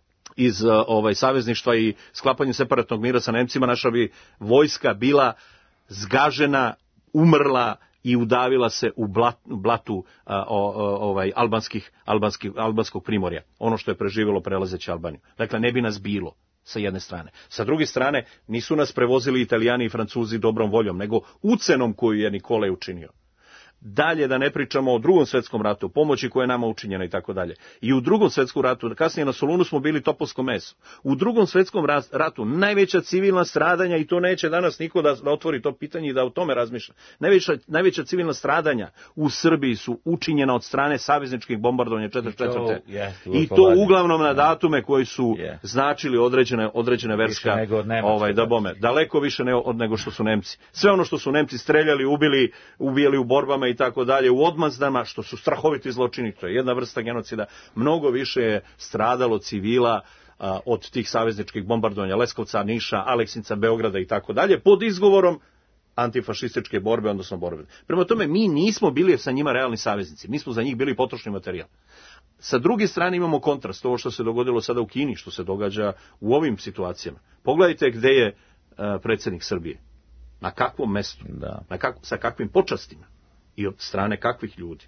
Speaker 3: iz ovaj savezništva i sklapanjem separatnog mira sa Nemcima, naša bi vojska bila zgažena, umrla i udavila se u blatu a, o, o, ovaj albanskih albanskih albanskog primorja, ono što je preživjelo prelazeći Albaniju. Dakle, ne bi nas bilo sa jedne strane. Sa druge strane, nisu nas prevozili Italijani i Francuzi dobrom voljom, nego ucenom koju je Nikolaj učinio. Dalje da ne pričamo o Drugom svjetskom ratu, pomoći koja je nama učinjena i tako dalje. I u Drugom svjetskom ratu, kasnije na Solunu smo bili topovsko meso. U Drugom svjetskom ratu najveća civilna stradanja, i to neće danas niko da, da otvori to pitanje i da o tome razmišlja. Najveća, najveća civilna stradanja u Srbiji su učinjena od strane savezničkih bombardovanja četrdeset četvrte. I to, yes, I to uglavnom na datume koji su yeah. značili određene, određene verska, ovaj, da bome, daleko više ne, od nego što su Nemci. Sve ono što su Nemci streljali, ubili, ubijali u borbama i tako dalje, u odmazdama, što su strahoviti zločini, to je jedna vrsta genocida, mnogo više je stradalo civila a, od tih savezničkih bombardovanja Leskovca, Niša, Aleksinca, Beograda i tako dalje, pod izgovorom antifašističke borbe, odnosno borbe. Prema tome, mi nismo bili sa njima realni saveznici, mi smo za njih bili potrošni materijal. Sa druge strane imamo kontrast, ovo što se dogodilo sada u Kini, što se događa u ovim situacijama. Pogledajte gde je a, predsjednik Srbije, na kakvom mestu, da. Na kak, sa kakvim počastima i od strane kakvih ljudi.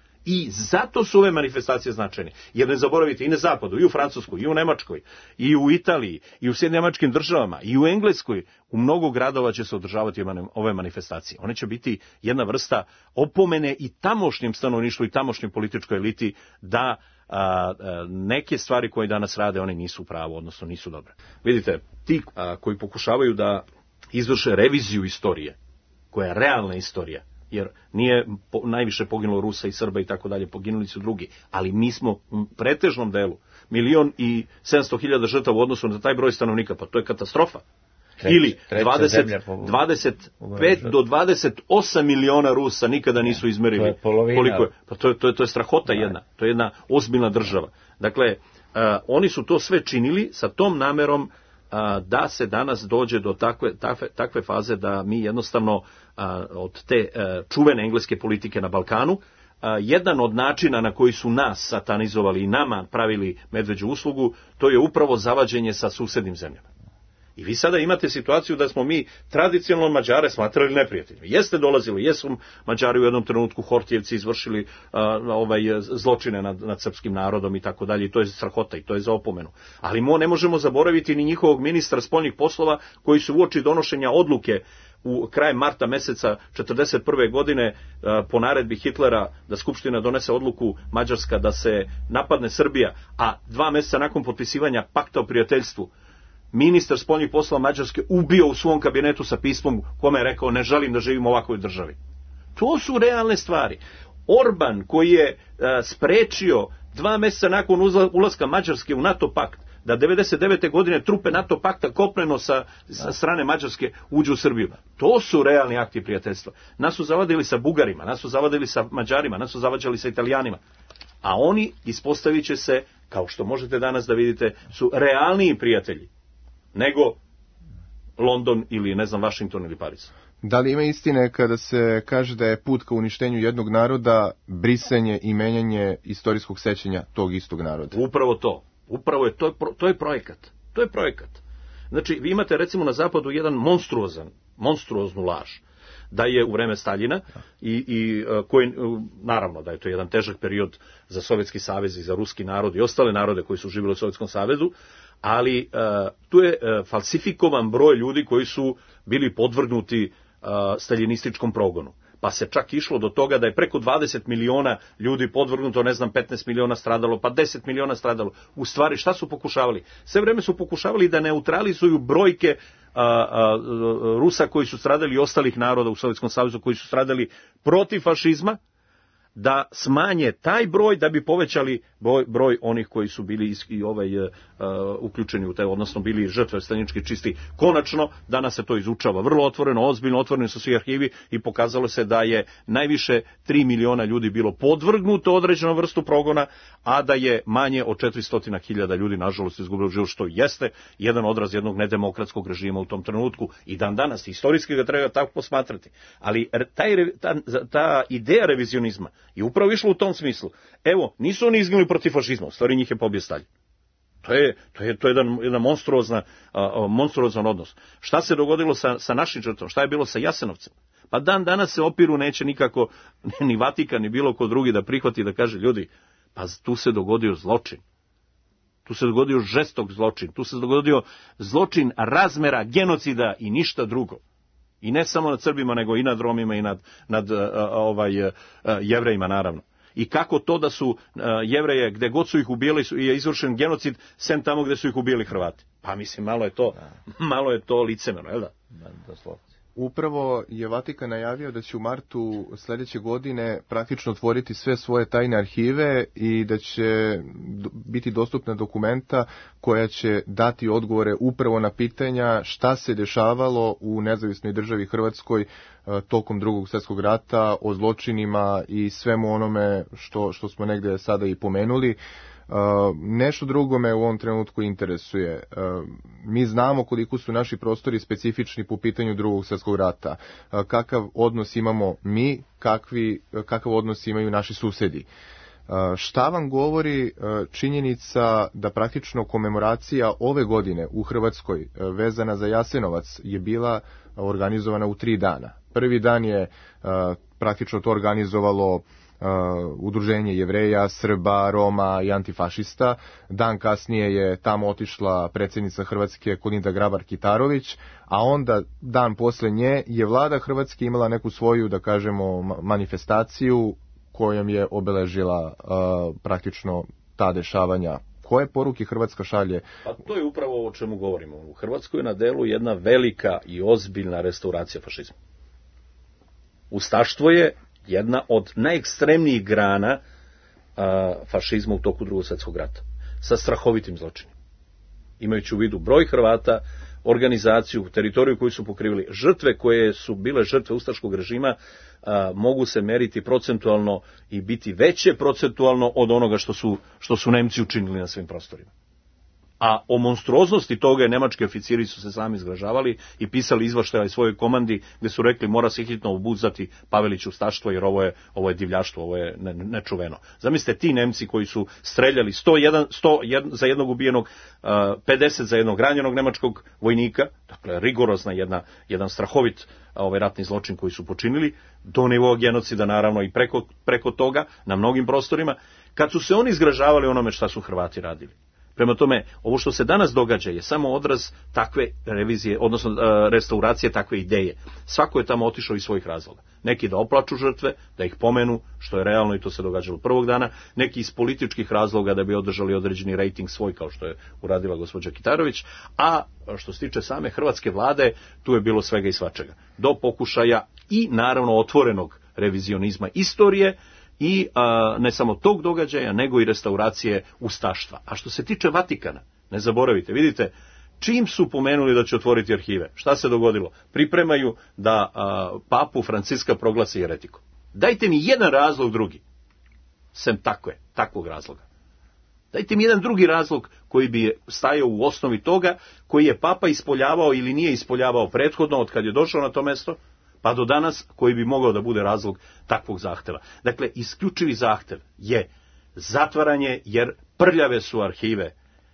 Speaker 3: I zato su ove manifestacije značajne. Jer ne zaboravite, i na Zapadu, i u Francuskoj, i u Nemačkoj, i u Italiji, i u Sjedinjenim Američkim Državama, i u Engleskoj, u mnogo gradova će se održavati ove manifestacije. One će biti jedna vrsta opomene i tamošnjem stanovništvu i tamošnjoj političkoj eliti da a, a, neke stvari koje danas rade, one nisu pravo, odnosno nisu dobre. Vidite, ti a, koji pokušavaju da izvrše reviziju istorije, koja je realna istorija, jer nije po, najviše poginulo Rusa i Srba i tako dalje, poginuli su drugi, ali mi smo u pretežnom delu, milion i sedamsto hiljada žrtava u odnosu na taj broj stanovnika, pa to je katastrofa. Treć, Ili dvadeset, dvadeset pet do dvadeset osam miliona Rusa nikada nisu izmerili.
Speaker 4: To je polovina.
Speaker 3: Koliko je, pa to je, to je, to je strahota jedna, to je jedna ozbiljna država. Dakle, uh, oni su to sve činili sa tom namerom da se danas dođe do takve, takve, takve faze da mi jednostavno a, od te a, čuvene engleske politike na Balkanu, a, jedan od načina na koji su nas satanizovali i nama pravili medveđu uslugu, to je upravo zavađenje sa susednim zemljama. I vi sada imate situaciju da smo mi tradicionalno Mađare smatrali neprijateljima. Jeste dolazili, jesu Mađari u jednom trenutku Hortijevci izvršili a, ovaj zločine nad, nad srpskim narodom i tako dalje, i to je strahota i to je za opomenu. Ali mo ne možemo zaboraviti ni njihovog ministra spoljnih poslova koji su uoči donošenja odluke u krajem marta meseca četrdeset prve godine a, po naredbi Hitlera da Skupština donese odluku Mađarska da se napadne Srbija, a dva meseca nakon potpisivanja pakta o prijateljstvu ministar spoljnih poslova Mađarske ubio u svom kabinetu sa pismom kome je rekao ne želim da živim u ovakvoj državi. To su realne stvari. Orban koji je uh, sprečio dva mjeseca nakon ulaska Mađarske u NATO pakt da devedeset devete godine trupe NATO pakta kopneno sa, sa strane Mađarske uđu u Srbiju. To su realni akti prijateljstva. Nas su zavadili sa Bugarima, nas su zavadili sa Mađarima, nas su zavađali sa Italijanima. A oni ispostavit će se, kao što možete danas da vidite, su realniji prijatelji nego London ili, ne znam, Washington ili Pariz.
Speaker 2: Da li ima istine kada se kaže da je put ka uništenju jednog naroda brisanje i menjanje istorijskog sećanja tog istog naroda?
Speaker 3: Upravo to. Upravo je to, to je projekat. To je projekat. Znači, vi imate recimo na zapadu jedan monstruozan, monstruoznu laž, da je u vreme Staljina i, i koji, naravno da je to jedan težak period za Sovjetski savez i za ruski narod i ostale narode koji su živjeli u Sovjetskom savezu, ali uh, tu je uh, falsifikovan broj ljudi koji su bili podvrgnuti uh, staljinističkom progonu. Pa se čak išlo do toga da je preko dvadeset miliona ljudi podvrgnuto, ne znam, petnaest miliona stradalo, pa deset miliona stradalo. U stvari, šta su pokušavali? Sve vreme su pokušavali da neutralizuju brojke a, a, Rusa koji su stradali i ostalih naroda u Sovjetskom savezu koji su stradali protiv fašizma, da smanje taj broj da bi povećali broj, broj onih koji su bili i ovaj uh, uključeni u taj, odnosno bili žrtve staljiničke čisti. Konačno, danas se to izučava vrlo otvoreno, ozbiljno, otvoreni su svi arhivi i pokazalo se da je najviše tri miliona ljudi bilo podvrgnuto određenom vrstu progona, a da je manje od četiristo hiljada ljudi, nažalost, izgubilo život, što jeste jedan odraz jednog nedemokratskog režima u tom trenutku. I dan danas, istorijski ga treba tako posmatrati. Ali taj, ta, ta ideja revizionizma i upravo išlo u tom smislu. Evo, nisu oni izginuli protiv fašizma, u stvari njih je pobio Staljin. To je, to je, to je jedan, jedan monstruozna, uh, monstruozan odnos. Šta se dogodilo sa, sa našim žrtvom? Šta je bilo sa Jasenovcem? Pa dan danas se opiru neće nikako ni Vatikan, ni bilo ko drugi da prihvati da kaže, ljudi, pa tu se dogodio zločin. Tu se dogodio žestok zločin. Tu se dogodio zločin razmera, genocida i ništa drugo. I ne samo nad Srbima, nego i nad Romima i nad, nad uh, ovaj, uh, Jevrejima, naravno. I kako to da su uh, Jevreje, gde god su ih ubijali, su, je izvršen genocid, sem tamo gde su ih ubijali Hrvati. Pa mislim, malo je to, malo je to licemerno, je li da?
Speaker 4: Doslovno.
Speaker 2: Upravo je Vatikan najavio da će u martu sljedeće godine praktično otvoriti sve svoje tajne arhive i da će biti dostupna dokumenta koja će dati odgovore upravo na pitanja šta se dešavalo u nezavisnoj državi Hrvatskoj tokom Drugog svjetskog rata, o zločinima i svemu onome što, što smo negde sada i pomenuli. Uh, nešto drugo me u ovom trenutku interesuje. Uh, mi znamo koliko su naši prostori specifični po pitanju Drugog svjetskog rata. Uh, kakav odnos imamo mi, kakvi, kakav odnos imaju naši susedi. Uh, šta vam govori uh, činjenica da praktično komemoracija ove godine u Hrvatskoj uh, vezana za Jasenovac je bila organizovana u tri dana. Prvi dan je uh, praktično to organizovalo Uh, udruženje Jevreja, Srba, Roma i antifašista. Dan kasnije je tamo otišla predsjednica Hrvatske Kolinda Grabar-Kitarović, a onda dan posle nje je vlada Hrvatske imala neku svoju, da kažemo, manifestaciju kojom je obeležila uh, praktično ta dešavanja. Koje poruke Hrvatska šalje?
Speaker 3: Pa to je upravo o čemu govorimo. U Hrvatskoj je na delu jedna velika i ozbiljna restauracija fašizma. Ustaštvo je jedna od najekstremnijih grana a, fašizma u toku Drugog svjetskog rata, sa strahovitim zločinima. Imajući u vidu broj Hrvata, organizaciju, teritoriju koju su pokrivili, žrtve koje su bile žrtve ustaškog režima, a, mogu se meriti procentualno i biti veće procentualno od onoga što su, što su Nemci učinili na svim prostorima. A o monstruoznosti toga nemački oficiri su se sami zgražavali i pisali izveštaje svojoj komandi gdje su rekli mora se hitno obuzdati Pavelić ustaštvo jer ovo je, ovo je divljaštvo, ovo je ne, nečuveno. Zamislite ti Nemci koji su streljali sto jedan, sto jedan za jednog ubijenog, pedeset za jednog ranjenog nemačkog vojnika, dakle rigorozna jedna, jedan strahovit ovaj ratni zločin koji su počinili, do nivoa genocida naravno i preko, preko toga na mnogim prostorima, kad su se oni zgražavali onome šta su Hrvati radili. Prema tome, ovo što se danas događa je samo odraz takve revizije, odnosno restauracije takve ideje. Svako je tamo otišao iz svojih razloga. Neki da oplaču žrtve, da ih pomenu, što je realno i to se događalo prvog dana, neki iz političkih razloga da bi održali određeni rejting svoj, kao što je uradila gospođa Kitarović, a što se tiče same hrvatske vlade, tu je bilo svega i svačega. Do pokušaja i naravno otvorenog revizionizma istorije, i a, ne samo tog događaja, nego i restauracije ustaštva. A što se tiče Vatikana, ne zaboravite, vidite, čim su pomenuli da će otvoriti arhive, šta se dogodilo? Pripremaju da a, papu Franciska proglasi jeretikom. Dajte mi jedan razlog drugi, sem takve, takvog razloga. Dajte mi jedan drugi razlog koji bi stajao u osnovi toga, koji je papa ispoljavao ili nije ispoljavao prethodno od kad je došao na to mesto, pa do danas, koji bi mogao da bude razlog takvog zahteva. Dakle, isključivi zahtev je zatvaranje, jer prljave su arhive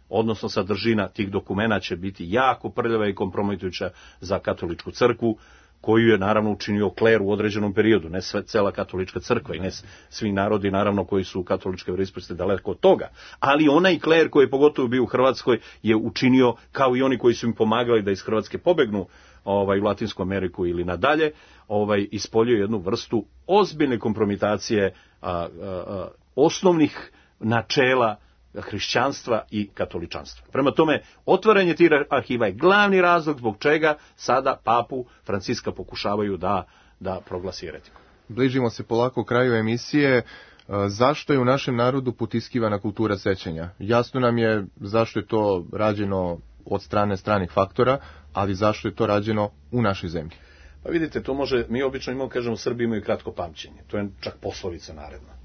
Speaker 3: odnosno sadržina tih dokumenta će biti jako prljava i kompromitujuća za katoličku crkvu, koju je naravno učinio kler u određenom periodu, ne sve, cela katolička crkva i ne svi narodi naravno koji su katoličke veroispovesti daleko od toga, ali onaj kler koji je pogotovo bio u Hrvatskoj je učinio, kao i oni koji su im pomagali da iz Hrvatske pobegnu ovaj, u Latinsku Ameriku ili nadalje, ovaj, ispoljio jednu vrstu ozbiljne kompromitacije a, a, a, osnovnih načela hrišćanstva i katoličanstva. Prema tome, otvaranje tih arhiva je glavni razlog zbog čega sada papu Franciska pokušavaju da, da proglasi heretikom.
Speaker 2: Bližimo se polako kraju emisije. Zašto je u našem narodu potiskivana kultura sećanja? Jasno nam je zašto je to rađeno od strane stranih faktora, ali zašto je to rađeno u našoj zemlji?
Speaker 3: Pa vidite, to može, mi obično imamo, kažemo, Srbi imaju kratko pamćenje. To je čak poslovica naredna.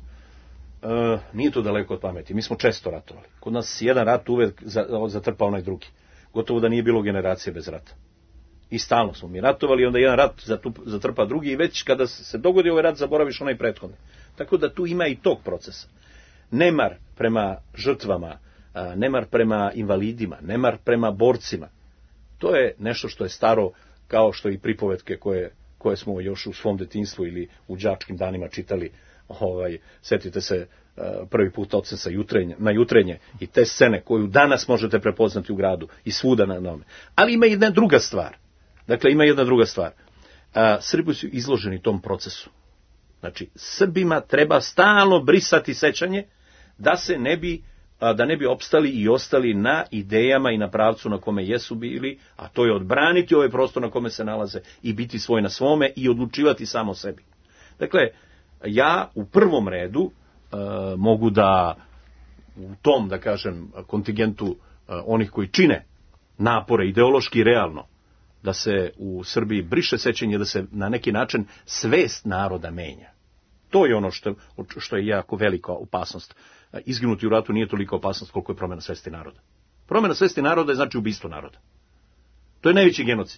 Speaker 3: E, nije to daleko od pameti. Mi smo često ratovali. Kod nas jedan rat uvek zatrpa onaj drugi. Gotovo da nije bilo generacije bez rata. I stalno smo mi ratovali, onda jedan rat zatrpa drugi i već kada se dogodi ovaj rat zaboraviš onaj prethodni. Tako da tu ima i tog procesa. Nemar prema žrtvama, nemar prema invalidima, nemar prema borcima. To je nešto što je staro, kao što i pripovetke koje, koje smo još u svom detinjstvu ili u đačkim danima čitali. Ovaj, setite se uh, prvi put ocensa jutrenje, na jutrenje i te scene koju danas možete prepoznati u gradu i svuda na nome. Ali ima jedna druga stvar. Dakle, ima jedna druga stvar. Uh, Srbi su izloženi tom procesu. Znači, Srbima treba stalno brisati sećanje da se ne bi, uh, da ne bi opstali i ostali na idejama i na pravcu na kome jesu bili, a to je odbraniti ovaj prostor na kome se nalaze i biti svoj na svome i odlučivati samo o sebi. Dakle, ja u prvom redu uh, mogu da u tom, da kažem, kontingentu uh, onih koji čine napore ideološki i realno da se u Srbiji briše sećanje, da se na neki način svest naroda menja. To je ono što, što je jako velika opasnost. Uh, izginuti u ratu nije toliko opasnost koliko je promjena svesti naroda. Promjena svesti naroda je znači ubistvo naroda. To je najveći genocid.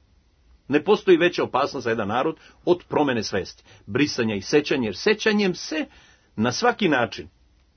Speaker 3: Ne postoji veća opasnost za jedan narod od promjene svesti, brisanja i sećanja, jer sećanjem se na svaki način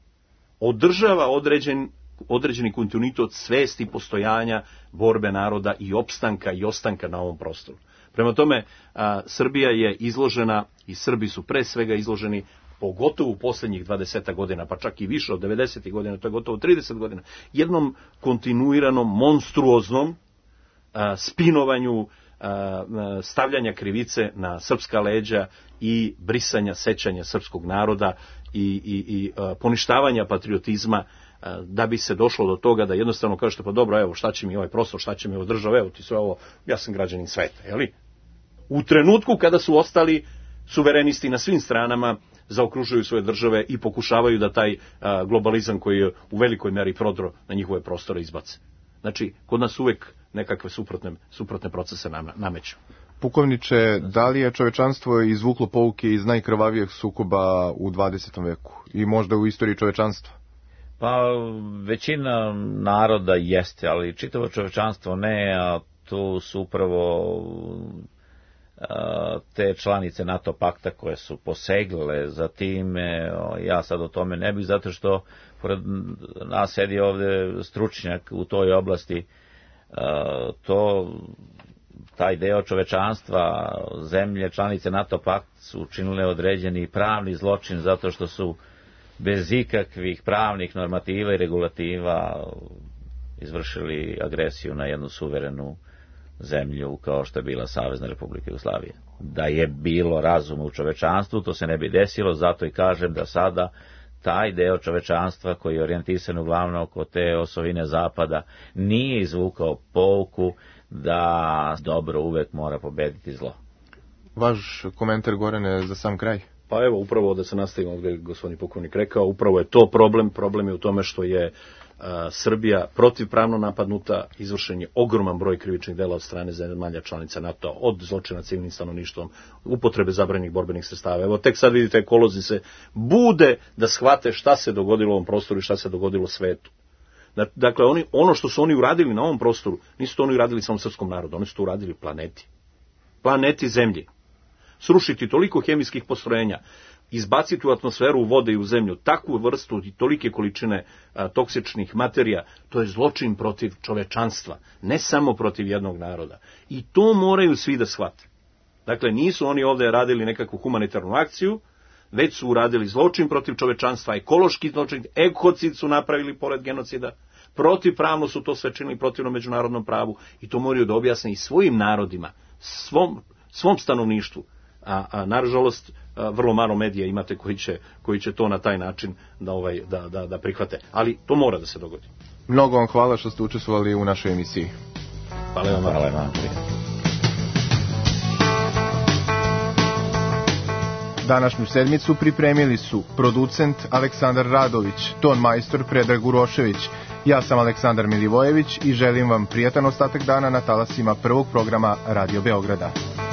Speaker 3: održava određen, određeni kontinuitet svesti, postojanja, borbe naroda i opstanka i ostanka na ovom prostoru. Prema tome, a, Srbija je izložena i Srbi su pre svega izloženi, pogotovo u posljednjih dvadeset godina, pa čak i više od devedesetih godina, to je gotovo trideset godina, jednom kontinuiranom, monstruoznom a, spinovanju, stavljanja krivice na srpska leđa i brisanja sećanja srpskog naroda i, i, i poništavanja patriotizma, da bi se došlo do toga da jednostavno kažete, pa dobro, evo, šta će mi ovaj prostor, šta će mi ovo država, evo ti sve ovo, ja sam građanin sveta, jeli? U trenutku kada su ostali suverenisti na svim stranama, zaokružuju svoje države i pokušavaju da taj globalizam koji je u velikoj meri prodro na njihove prostore izbace. Znači, kod nas uvek nekakve suprotne, suprotne procese nameću.
Speaker 2: Pukovniče, da li je čovečanstvo izvuklo pouke iz najkrvavijeg sukoba u dvadesetom veku i možda u istoriji čovečanstva?
Speaker 4: Pa, većina naroda jeste, ali čitavo čovečanstvo ne, a tu su upravo a, te članice NATO pakta koje su posegle za time. Ja sad o tome ne bih, zato što pored nas sedi ovde stručnjak u toj oblasti. A, to taj deo čovečanstva, zemlje članice NATO pakta su učinile određeni pravni zločin zato što su bez ikakvih pravnih normativa i regulativa izvršili agresiju na jednu suverenu zemlju kao što je bila Savezna Republika Jugoslavija. Da je bilo razuma u čovečanstvu, to se ne bi desilo, zato i kažem da sada taj deo čovečanstva koji je orijentisan uglavnom oko te osovine Zapada nije izvukao pouku da dobro uvek mora pobediti zlo.
Speaker 2: Vaš komentar, Gorane, za sam kraj?
Speaker 3: Pa evo, upravo da se nastavimo ovdje, gospodin pukovnik rekao, upravo je to problem. Problem je u tome što je a, Srbija protivpravno napadnuta, izvršen je ogroman broj krivičnih dela od strane zemalja članica NATO, od zločina civilnim stanovništvom, upotrebe zabranjenih borbenih sredstava. Evo, tek sad vidite, ekolozi se bude da shvate šta se dogodilo u ovom prostoru i šta se dogodilo svetu. Dakle, oni, ono što su oni uradili na ovom prostoru, nisu to oni uradili samo srpskom narodu, oni su to uradili planeti. Planeti Zemlji. Srušiti toliko hemijskih postrojenja, izbaciti u atmosferu, u vode i u zemlju takvu vrstu i tolike količine a, toksičnih materija, to je zločin protiv čovečanstva, ne samo protiv jednog naroda. I to moraju svi da shvate. Dakle, nisu oni ovdje radili nekakvu humanitarnu akciju, već su uradili zločin protiv čovečanstva, ekološki zločin, ekocid su napravili pored genocida, protivpravno su to sve činili, protivno međunarodnom pravu, i to moraju da objasne i svojim narodima, svom, svom stanovništvu. A, a nažalost, a, vrlo malo medija imate koji će, koji će to na taj način da, ovaj, da, da, da prihvate. Ali to mora da se dogodi.
Speaker 2: Mnogo vam hvala što ste učestvovali u našoj emisiji.
Speaker 3: Hvala vam.
Speaker 4: Hvala vam.
Speaker 2: Današnju sedmicu pripremili su producent Aleksandar Radović, ton majstor Predrag Urošević. Ja sam Aleksandar Milivojević i želim vam prijatan ostatak dana na talasima prvog programa Radio Beograda.